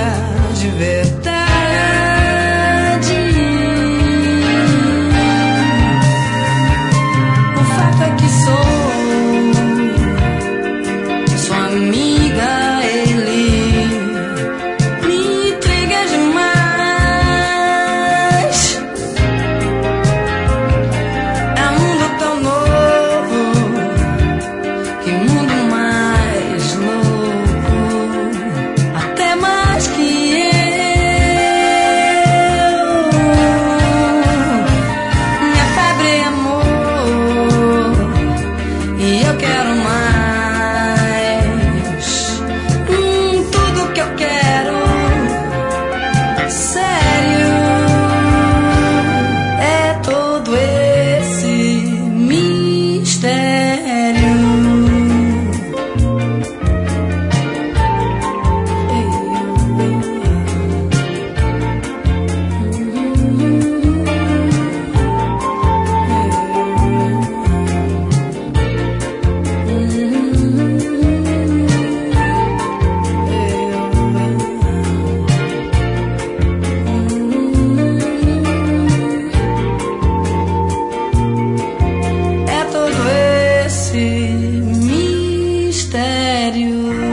de verdade. O fato é que sou sua amiga, ele me intriga demais. É um mundo tão novo, que mundo mais louco, até mais que eu. Minha febre é amor e eu quero mais. Tudo que eu quero, sério, é todo esse mistério. É todo esse mistério.